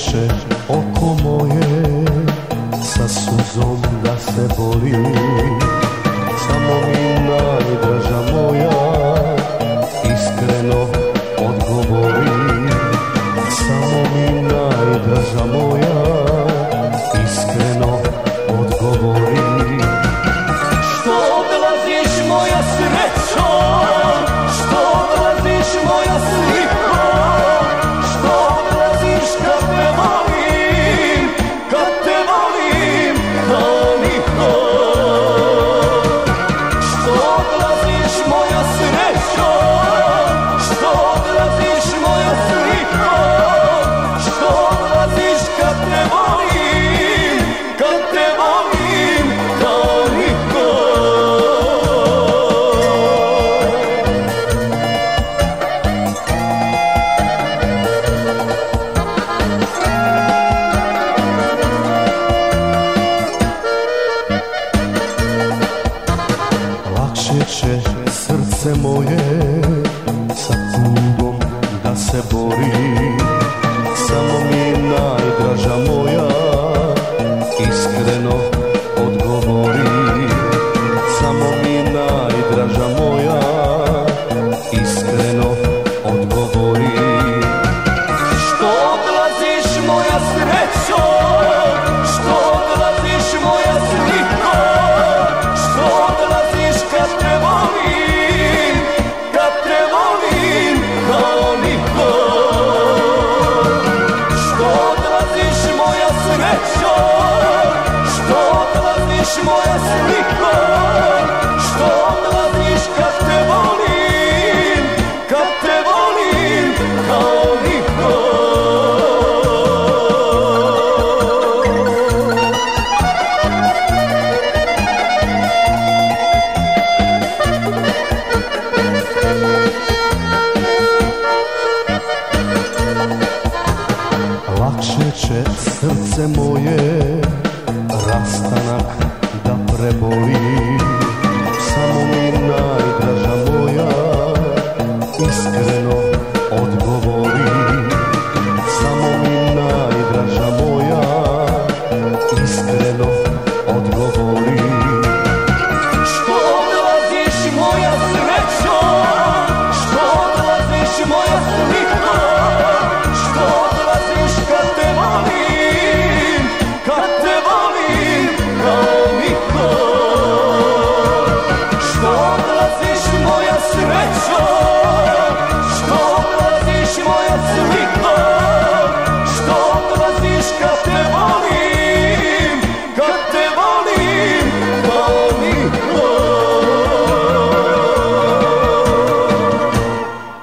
će oko moje sa suzom da se bori. Samo mi najdraža moja iskreno odgovori. Samo mi najdraža moja iskreno odgovori. Što odlaziš moja srećo, što odlaziš moja sliko, što odlaziš kad te volim, kad te volim kao niko. Što odlaziš moja srećo, što odlaziš moja sliko, što odlaziš kad te volim, kad te volim kao niko. Lakše će srce moje sa tugom da se bori. Samo mi najdraža moja iskreno odgovori. Samo mi najdraža moja iskreno odgovori. Što odlaziš moja srećo, što odlaziš moja sliko, što odlaziš kad te volim, kad te volim kao niko. Što odlaziš moja srećo, što odlaziš moja sliko, što odlaziš kad te volim, kad te volim kao niko. Lakše će srce moje rastanak da preboli. Samo mi